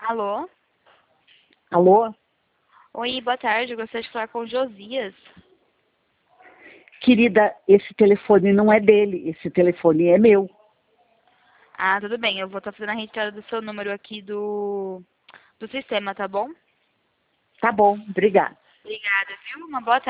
Alô? Alô? Oi, boa tarde. Eu gostaria de falar com o Josias. Querida, esse telefone não é dele, esse telefone é meu. Ah, tudo bem. Eu vou estar fazendo a retirada do seu número aqui do sistema, tá bom? Tá bom, obrigada. Obrigada, viu? Uma boa tarde.